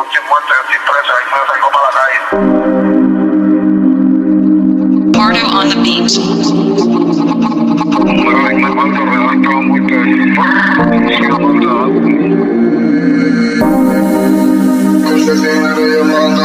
estoy muerto, yo estoy preso, ahí me salgo para la calle. Pardo on the beat. Me mando, redacto muerto ahí. Cosas dinero llamando.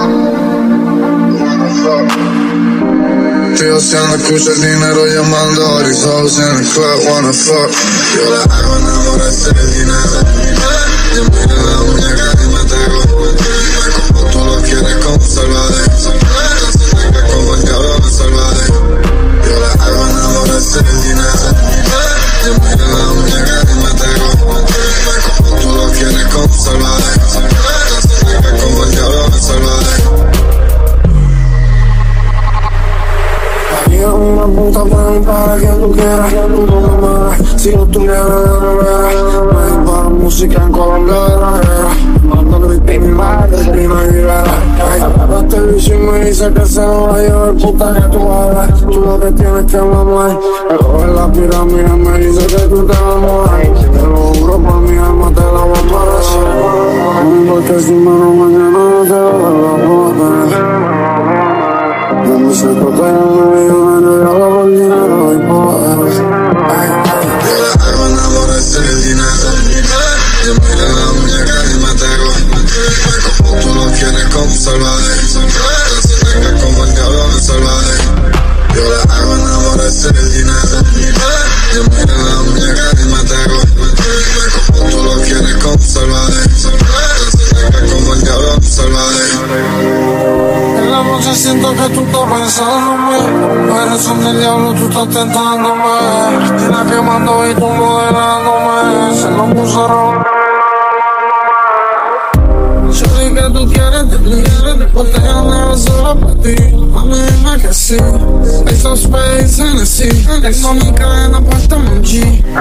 Estoy haciendo escuchas dinero llamando. All these hoes in the club wanna fuck. Yo la hago enamorarse del dinero. Yo miro la muñeca y me tego. Como tú lo quieres como salvaje. Como el diablo me salvaje. Yo la hago enamorarse del dinero. Yo miro la muñeca y me tego. Como tú lo quieres como salvaje. Como el diablo me salvaje. Una puta para que tú quieras, tú no me mueras. Si no tuvieras de nevera, me dispara música en Colombia de la guerra. Mándalo y mi madre, Cristina Aguilera. Este bicho y me dice que se lo va a llevar, puta que tú hablas. Tú lo que tienes que mamar. El ojo en la pirámide me dice que tú te vas a morir. Te lo juro por mi alma, te la voy a parar. Porque si me lo mañana no te lo voy a tener. Yo me sé que tengo un millonario y hablo por dinero y poder. Yo la hago enamorarse del dinero. Yo miro la muñeca y me tego. Como tú lo quieres como salvaje. Como el diablo me salvaje. Yo la hago enamorarse del dinero. Yo miro la muñeca y me tego. Como tú lo quieres como salvaje. Como el diablo me salvaje. En la noche siento que tú estás pensándome. Eres son del diablo, tú estás tentándome. Tienes quemando y tú modelándome. Se lo puso rojo. Yo di que tú quieres, porque yo no solo para ti. Mami, dime que sí. Esos space Hennessy. Tengo mi cadena puesta en un G.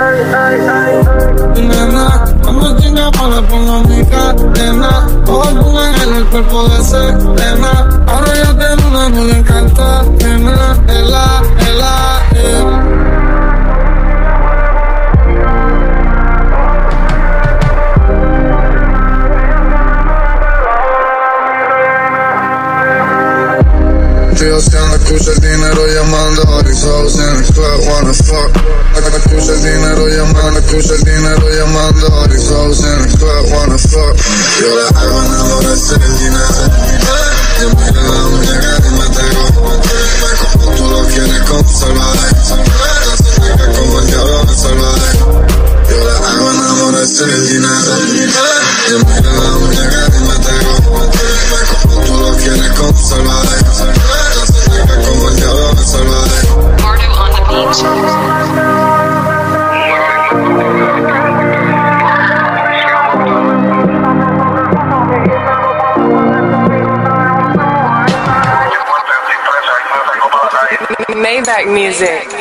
Nena, cuando tenga para pongo mi cadena. Todo el mundo en el cuerpo de Selena. Ahora ya tengo una muy encantada. Nena, ela. Estoy haciendo escuchas dinero llamando. All these hoes in the club wanna fuck. Escucha el dinero llamando, escucha el dinero llamando. All these hoes in the club wanna fuck. Yo la hago enamorarse del dinero. Yo miro la muñeca y me tego. Como tú lo quieres como salvaje. Como el diablo me salvaje. Yo la hago enamorarse del dinero. Yo miro la muñeca y me tego. Como tú lo quieres como salvaje. Como el diablo me salvaje. Pardo on the beat. Maybach music.